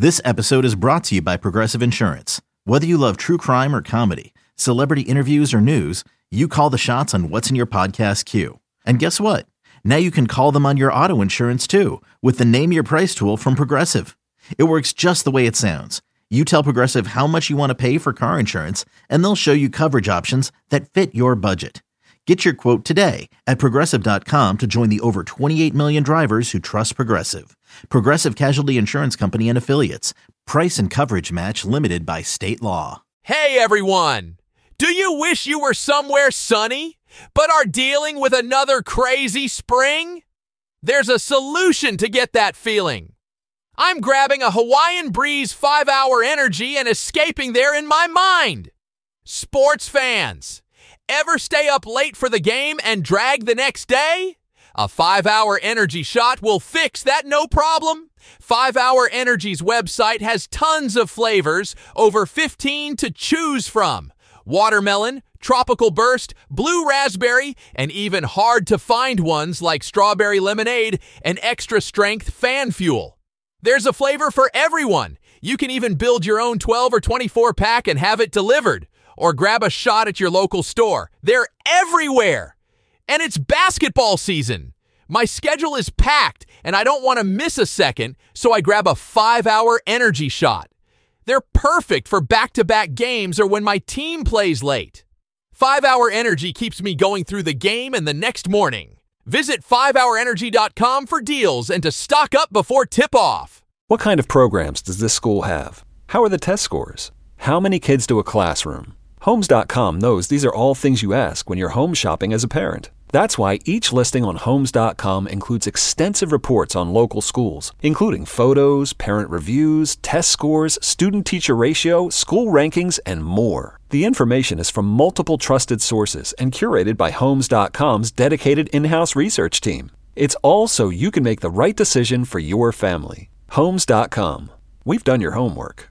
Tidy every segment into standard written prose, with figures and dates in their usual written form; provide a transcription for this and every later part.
This episode is brought to you by Progressive Insurance. Whether you love true crime or comedy, celebrity interviews or news, you call the shots on what's in your podcast queue. And guess what? Now you can call them on your auto insurance too with the Name Your Price tool from Progressive. It works just the way it sounds. You tell Progressive how much you want to pay for car insurance, and they'll show you coverage options that fit your budget. Get your quote today at Progressive.com to join the over 28 million drivers who trust Progressive. Progressive Casualty Insurance Company and Affiliates. Price and coverage match limited by state law. Hey everyone! Do you wish you were somewhere sunny, but are dealing with another crazy spring? There's a solution to get that feeling. I'm grabbing a Hawaiian Breeze 5-hour energy and escaping there in my mind. Sports fans, ever stay up late for the game and drag the next day? A 5-hour energy shot will fix that no problem. 5-Hour Energy's website has tons of flavors, over 15 to choose from. Watermelon, tropical burst, blue raspberry, and even hard-to-find ones like strawberry lemonade and extra-strength fan fuel. There's a flavor for everyone. You can even build your own 12 or 24 pack and have it delivered, or grab a shot at your local store. They're everywhere. And it's basketball season. My schedule is packed, and I don't want to miss a second, so I grab a 5-hour energy shot. They're perfect for back-to-back games or when my team plays late. 5-Hour Energy keeps me going through the game and the next morning. Visit 5hourenergy.com for deals and to stock up before tip-off. What kind of programs does this school have? How are the test scores? How many kids do a classroom? Homes.com knows these are all things you ask when you're home shopping as a parent. That's why each listing on Homes.com includes extensive reports on local schools, including photos, parent reviews, test scores, student-teacher ratio, school rankings, and more. The information is from multiple trusted sources and curated by Homes.com's dedicated in-house research team. It's all so you can make the right decision for your family. Homes.com. We've done your homework.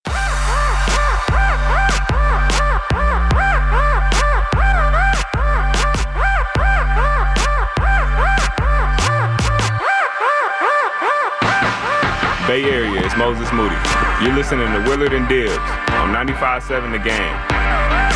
Bay Area, it's Moses Moody. You're listening to Willard and Dibbs on 95.7 The Game.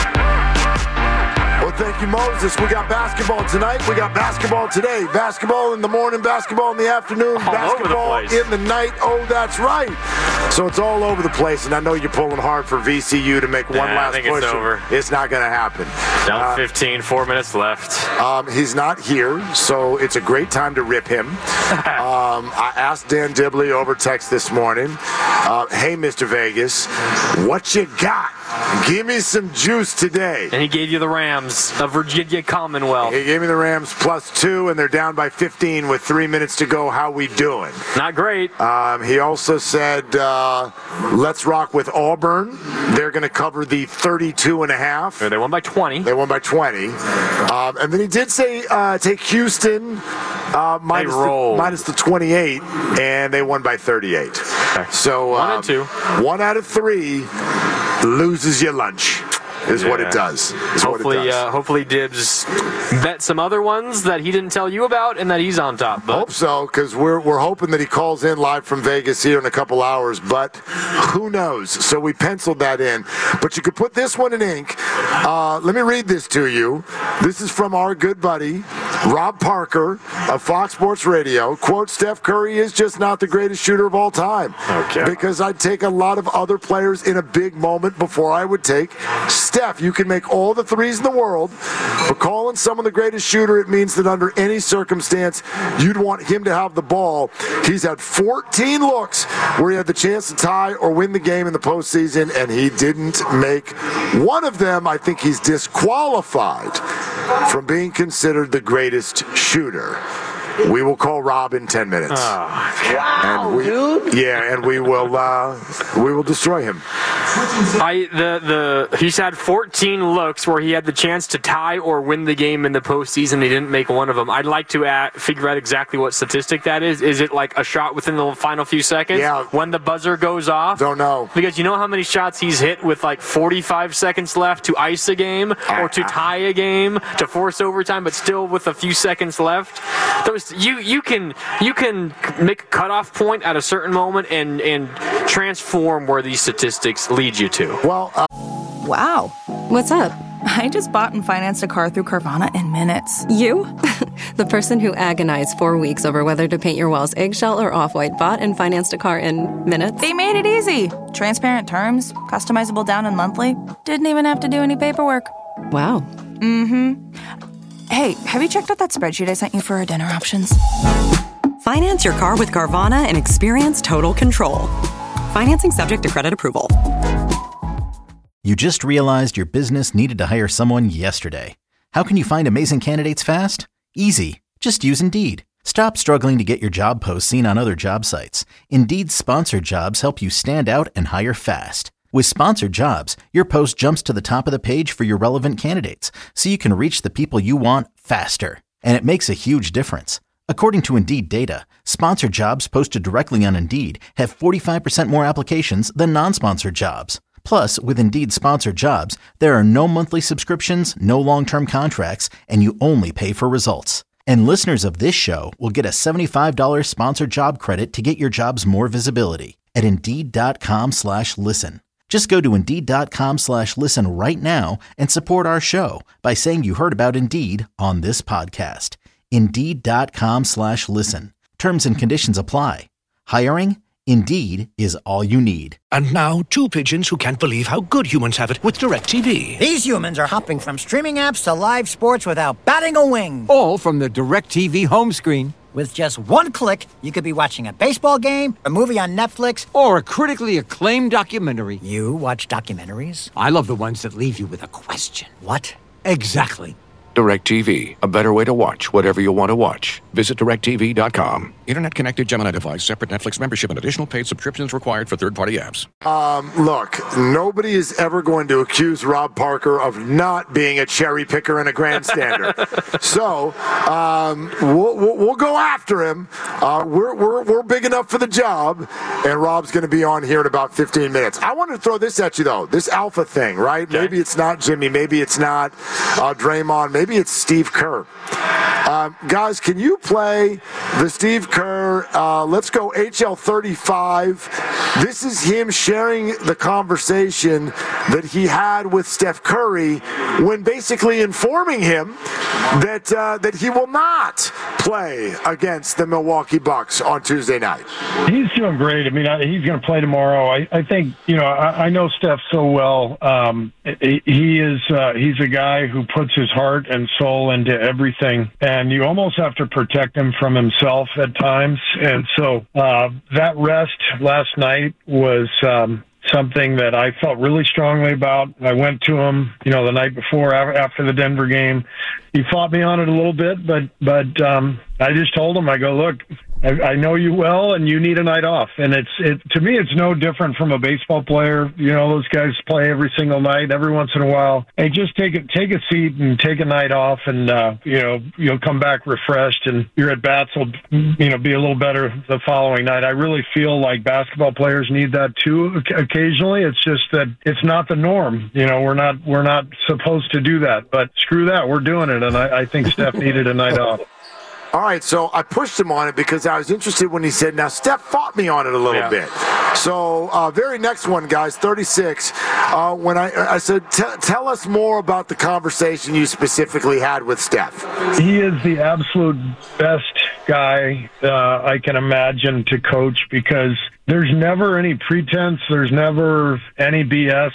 Well, thank you, Moses. We got basketball tonight. We got basketball today. Basketball in the morning, basketball in the afternoon, basketball in the night. Oh, that's right. So it's all over the place, and I know you're pulling hard for VCU to make one last push. I think it's over. It's not going to happen. Down 15, 4 minutes left. He's not here, so it's a great time to rip him. I asked Dan Dibley over text this morning, hey, Mr. Vegas, what you got? Give me some juice today. And he gave you the Rams of Virginia Commonwealth. He gave me the Rams +2, and they're down by 15 with 3 minutes to go. How we doing? Not great. He also said, let's rock with Auburn. They're going to cover the 32.5. They won by 20. They won by 20. And then he did say take Houston minus the 28, and they won by 38. Okay. So 1 and 2. 1 out of 3 loses your lunch. Is what it does. Hopefully Dibbs bet some other ones that he didn't tell you about and that he's on top. But hope so, because we're hoping that he calls in live from Vegas here in a couple hours, but who knows? So we penciled that in. But you could put this one in ink. Let me read this to you. This is from our good buddy, Rob Parker of Fox Sports Radio. Quote, Steph Curry is just not the greatest shooter of all time. Okay. Because I'd take a lot of other players in a big moment before I would take Steph. You can make all the threes in the world, but calling someone the greatest shooter, it means that under any circumstance, you'd want him to have the ball. He's had 14 looks where he had the chance to tie or win the game in the postseason, and he didn't make one of them. I think he's disqualified from being considered the greatest shooter. We will call Rob in 10 minutes. Wow, dude. Yeah, and we will destroy him. He's had 14 looks where he had the chance to tie or win the game in the postseason. He didn't make one of them. I'd like to figure out exactly what statistic that is. Is it like a shot within the final few seconds? Yeah. When the buzzer goes off? Don't know. Because you know how many shots he's hit with like 45 seconds left to ice a game or to tie a game, to force overtime, but still with a few seconds left? You can make a cutoff point at a certain moment and transform where these statistics lead you to. Well, Wow. What's up? I just bought and financed a car through Carvana in minutes. You? The person who agonized 4 weeks over whether to paint your walls eggshell or off-white bought and financed a car in minutes? They made it easy. Transparent terms, customizable down and monthly. Didn't even have to do any paperwork. Wow. Mm-hmm. Hey, have you checked out that spreadsheet I sent you for our dinner options? Finance your car with Carvana and experience total control. Financing subject to credit approval. You just realized your business needed to hire someone yesterday. How can you find amazing candidates fast? Easy. Just use Indeed. Stop struggling to get your job posts seen on other job sites. Indeed's sponsored jobs help you stand out and hire fast. With sponsored jobs, your post jumps to the top of the page for your relevant candidates, so you can reach the people you want faster. And it makes a huge difference. According to Indeed data, sponsored jobs posted directly on Indeed have 45% more applications than non-sponsored jobs. Plus, with Indeed sponsored jobs, there are no monthly subscriptions, no long-term contracts, and you only pay for results. And listeners of this show will get a $75 sponsored job credit to get your jobs more visibility at Indeed.com/listen. Just go to Indeed.com/listen right now and support our show by saying you heard about Indeed on this podcast. Indeed.com/listen. Terms and conditions apply. Hiring? Indeed is all you need. And now, two pigeons who can't believe how good humans have it with DirecTV. These humans are hopping from streaming apps to live sports without batting a wing. All from the DirecTV home screen. With just one click, you could be watching a baseball game, a movie on Netflix, or a critically acclaimed documentary. You watch documentaries? I love the ones that leave you with a question. What? Exactly. DirecTV, a better way to watch whatever you want to watch. Visit DirecTV.com. Internet-connected Gemini device, separate Netflix membership, and additional paid subscriptions required for third-party apps. Look, nobody is ever going to accuse Rob Parker of not being a cherry picker and a grandstander. So we'll go after him. We're big enough for the job, and Rob's going to be on here in about 15 minutes. I wanted to throw this at you, though. This alpha thing, right? Okay. Maybe it's not Jimmy. Maybe it's not Draymond. Maybe it's Steve Kerr. Guys, can you play the Steve Kerr, let's go HL 35. This is him sharing the conversation that he had with Steph Curry when basically informing him that he will not play against the Milwaukee Bucks on Tuesday night. He's doing great. I mean, he's going to play tomorrow. I think, I know Steph so well. He's a guy who puts his heart and soul into everything, and you almost have to protect him from himself at times. And so that rest last night was something that I felt really strongly about. I went to him, the night before after the Denver game. He fought me on it a little bit, but I just told him, I go, look, I know you well, and you need a night off. And to me, it's no different from a baseball player. Those guys play every single night. Every once in a while, hey, just take a seat and take a night off, and you'll come back refreshed, and your at bats will be a little better the following night. I really feel like basketball players need that too occasionally. It's just that it's not the norm. We're not supposed to do that. But screw that, we're doing it, and I think Steph needed a night off. All right, so I pushed him on it because I was interested when he said, now, Steph fought me on it a little bit. So very next one, guys, 36. When I said, tell us more about the conversation you specifically had with Steph. He is the absolute best guy I can imagine to coach, because there's never any pretense. There's never any BS.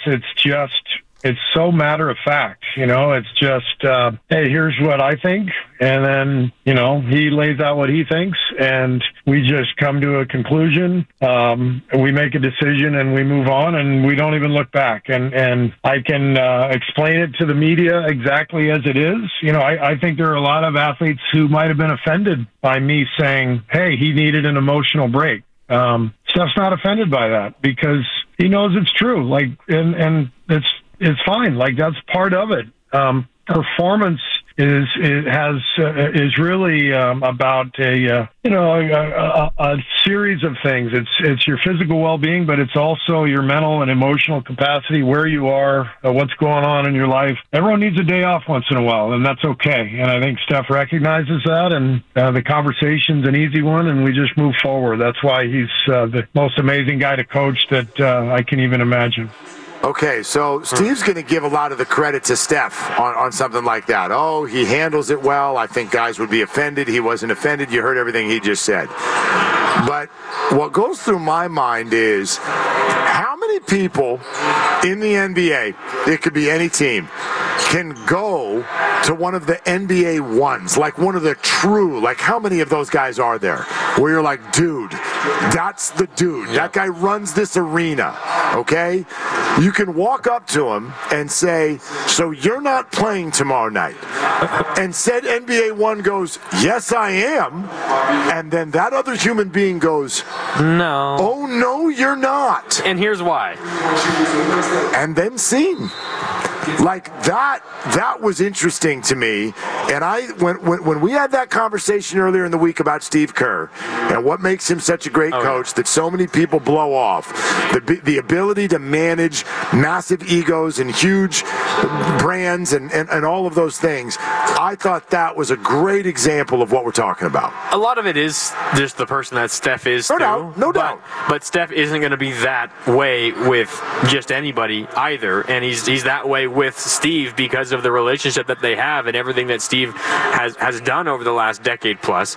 It's so matter of fact, it's just, hey, here's what I think. And then, he lays out what he thinks, and we just come to a conclusion. We make a decision and we move on, and we don't even look back. And I can explain it to the media exactly as it is. I think there are a lot of athletes who might have been offended by me saying, hey, he needed an emotional break. Steph's not offended by that, because he knows it's true. Like, and it's fine. Like, that's part of it. Performance is really about a series of things. It's your physical well-being, but it's also your mental and emotional capacity, where you are, what's going on in your life. Everyone needs a day off once in a while, and that's okay. And I think Steph recognizes that, and the conversation's an easy one, and we just move forward. That's why he's the most amazing guy to coach that I can even imagine. Okay, so Steve's going to give a lot of the credit to Steph on something like that. Oh, he handles it well. I think guys would be offended. He wasn't offended. You heard everything he just said. But what goes through my mind is, how many people in the NBA, it could be any team, can go to one of the NBA ones, like one of the true, like how many of those guys are there, where you're like, dude, that's the dude. Yeah. That guy runs this arena, okay? You can walk up to him and say, so you're not playing tomorrow night? And said NBA one goes, yes, I am. And then that other human being goes, no. Oh, no, you're not. And here's why. And then seen. Like, that was interesting to me. And when we had that conversation earlier in the week about Steve Kerr and what makes him such a great coach that so many people blow off, the ability to manage massive egos and huge brands and all of those things, I thought that was a great example of what we're talking about. A lot of it is just the person that Steph is, no doubt. But Steph isn't going to be that way with just anybody either, and he's that way with Steve because of the relationship that they have and everything that Steve has done over the last decade plus.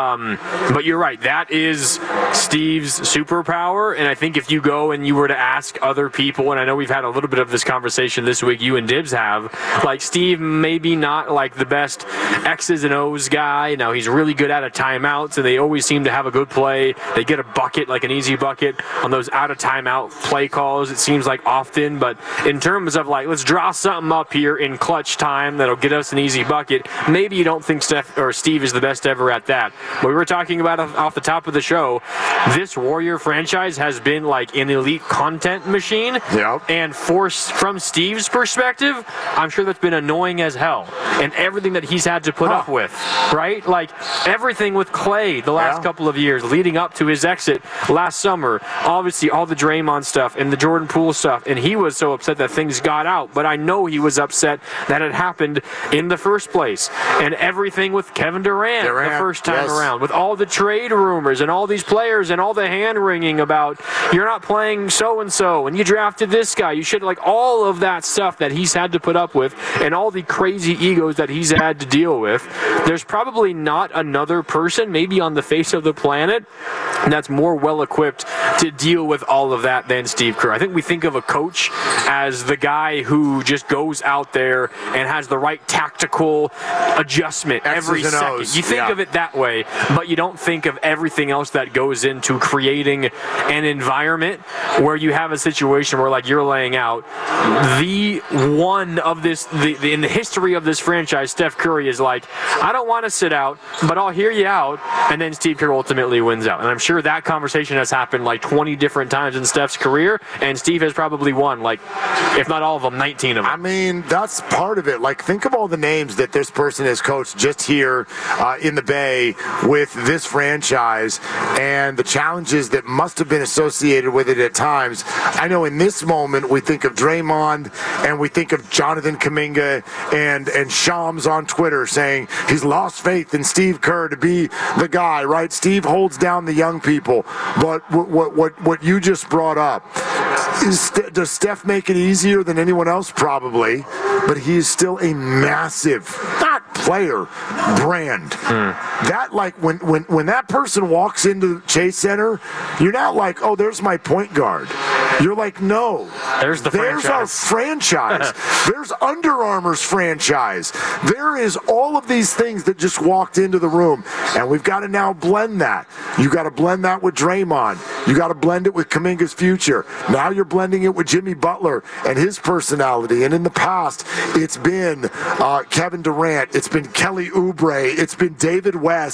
But you're right, that is Steve's superpower, and I think if you go and you were to ask other people, and I know we've had a little bit of this conversation this week, you and Dibs have, like, Steve maybe not like the best X's and O's guy. Now, he's really good out of timeouts, and they always seem to have a good play. They get a bucket, like an easy bucket, on those out of timeout play calls, it seems like often. But in terms of, like, let's draw something up here in clutch time that'll get us an easy bucket, maybe you don't think Steph or Steve is the best ever at that. But we were talking about off the top of the show, this Warrior franchise has been like an elite content machine. Yep. And from Steve's perspective, I'm sure that's been annoying as hell. And everything that he's had to put up with, right? Like everything with Clay the last couple of years leading up to his exit last summer. Obviously, all the Draymond stuff and the Jordan Poole stuff. And he was so upset that things got out. But I know he was upset that it happened in the first place. And everything with Kevin Durant the first time around, with all the trade rumors and all these players and all the hand-wringing about you're not playing so-and-so and you drafted this guy. You should, like, all of that stuff that he's had to put up with and all the crazy egos that he's had to deal with. There's probably not another person, maybe on the face of the planet, that's more well-equipped to deal with all of that than Steve Kerr. I think we think of a coach as the guy who just goes out there and has the right tactical adjustment every second. You think of it that way, but you don't think of everything else that goes into creating an environment where you have a situation where, like you're laying out, the one of this, in the history of this franchise, Steph Curry is like, I don't want to sit out, but I'll hear you out, and then Steve Kerr ultimately wins out. And I'm sure that conversation has happened like 20 different times in Steph's career, and Steve has probably won, like, if not all of them, 19 of them. I mean, that's part of it. Like, think of all the names that this person has coached just here in the Bay with this franchise and the challenges that must have been associated with it at times. I know in this moment we think of Draymond and we think of Jonathan Kuminga and Shams on Twitter saying he's lost faith in Steve Kerr to be the guy, right? Steve holds down the young people. But what you just brought up, does Steph make it easier than anyone else? Probably. But he is still a massive, not player, brand. That, like, when that person walks into Chase Center, you're not like, oh, there's my point guard. You're like, no. There's our franchise. There's Under Armour's franchise. There is all of these things that just walked into the room. And we've got to now blend that. You got to blend that with Draymond. You got to blend it with Kuminga's future. Now you're blending it with Jimmy Butler and his personality. And in the past, it's been Kevin Durant. It's been Kelly Oubre. It's been David West.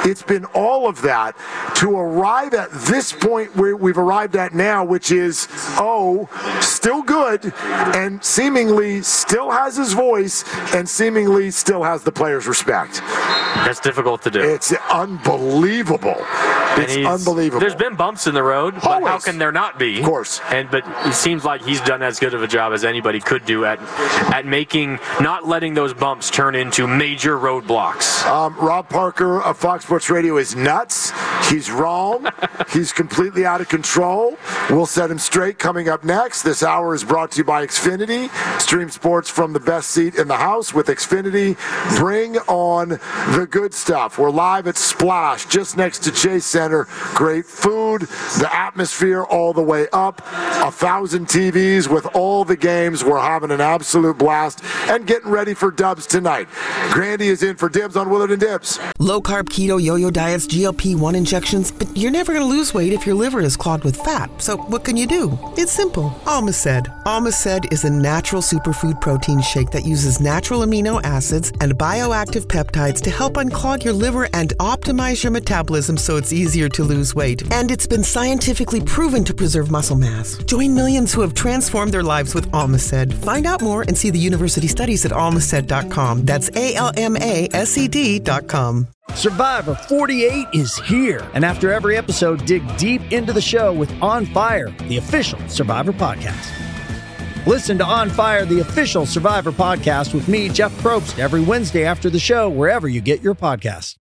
It's been all of that to arrive at this point where we've arrived at now, which is, still good and seemingly still has his voice and seemingly still has the players' respect. That's difficult to do. It's unbelievable. It's unbelievable. There's been bumps in the road, but Always. how can there not be? Of course. But it seems like he's done as good of a job as anybody could do at not letting those bumps turn into major roadblocks. Rob Parker of Fox Sports Radio is nuts. He's wrong. He's completely out of control. We'll set him straight coming up next. This hour is brought to you by Xfinity. Stream sports from the best seat in the house with Xfinity. Bring on the good stuff. We're live at Splash, just next to Chase Center. Great food, the atmosphere all the way up. 1,000 TVs with all the games. We're having an absolute blast and getting ready for Dubs tonight. Grandy is in for Dibs on Willard and Dibs. Low carb, keto, yo-yo diets, GLP-1 injections, but you're never going to lose weight if your liver is clogged with fat. So what can you do? It's simple. Almaced. Almaced is a natural superfood protein shake that uses natural amino acids and bioactive peptides to help unclog your liver and optimize your metabolism so it's easier to lose weight. And it's been scientifically proven to preserve muscle mass. Join millions who have transformed their lives with Almaced. Find out more and see the university studies at almaced.com. That's ALMASED.com. Survivor 48 is here. And after every episode, dig deep into the show with On Fire, the official Survivor podcast. Listen to On Fire, the official Survivor podcast with me, Jeff Probst, every Wednesday after the show, wherever you get your podcasts.